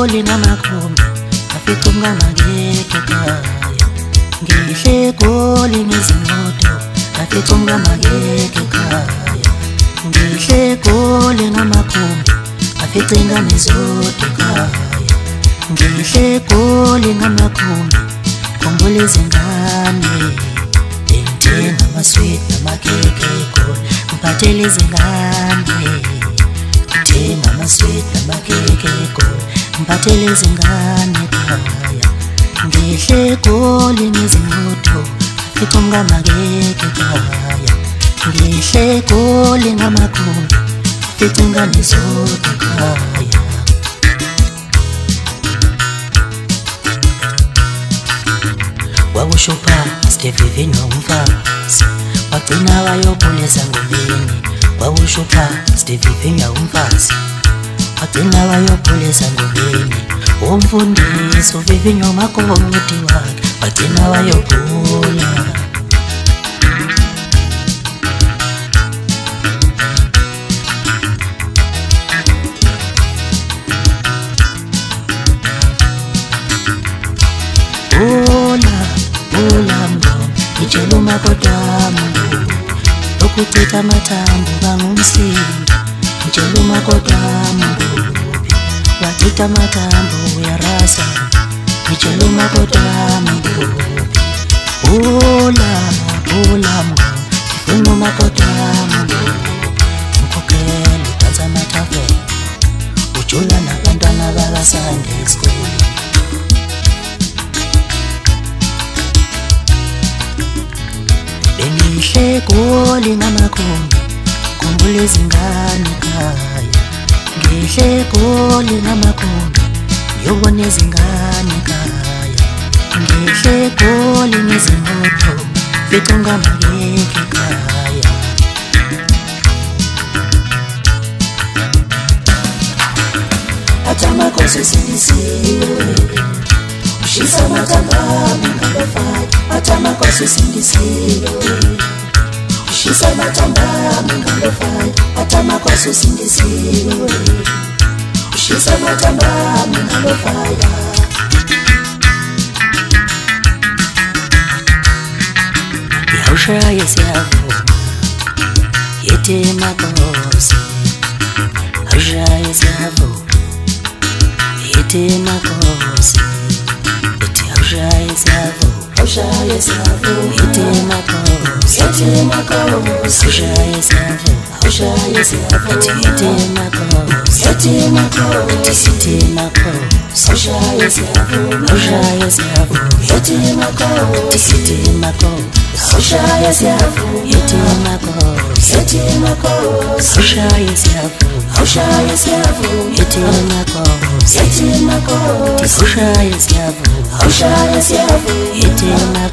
Egoli namakhumbi afica umngamangeke ekhaya. Ngihle Egoli ngezimoto afica umngamangeke ekhaya. Ngihle Egoli ngamakhumbi afica ingane zodwa ekhaya. Ngihle Egoli ngamakhumbi khumbula izingane. Bengithenga amaswidi namakeke eGoli ngiphathele izingane. Ngithenga amaswidi namakeke eGoli ngiphathele izingane ekhaya. Ngihle Egoli ngezimoto afica umngamangeke ekhaya. Ngihle Egoli ngamakhumbi afica ingane zodwa ekhaya. Wakushupha Stevivino umfazi wagcina wayobuleza ngomini. Wakushupha Stevivino umfazi wagcina wayobuleza ngomini. Umfundisi uVivinyo umakoti wakhe wagcina wayobhula. Bula mngoma itshela umakoti wami ukuchitha amathambo bangumsindo. Itshela umakoti wami wachitha amathambo uyarasa. Itshela umakoti wami bula mngoma ifuna umakoti wami ukhokhela udansa amathafela ujula nabantwana bakaSunday School. Bengihle Egoli ngamakhumbi khumbula izingane ekhaya. Ngihle Egoli ngamakhumbi ngiyobona izingane ekhaya. Ngihle Egoli ngezimoto fica umngamangeke ekhaya. Athi amakhosi sindisiwe ushisa amathambo ngalofaya. Athi amakhosi sindisiwe ushisa amathambo ngalofaya. Athi amakhosi sindisiwe ushisa amathambo ngalofaya. Yawushaya siyavuma yethe makhosi. Awushaya siyavuma yethe makhosi. Awushaya siyavuma yethe makhosi. Awushaya siyavuma yethe makhosi. Yethe makhosi. Awushaya siyavuma yethe makhosi. Awushaya siyavuma yethe makhosi. Awushaya siyavuma yethe makhosi. Awushaya siyavuma yethe makhosi.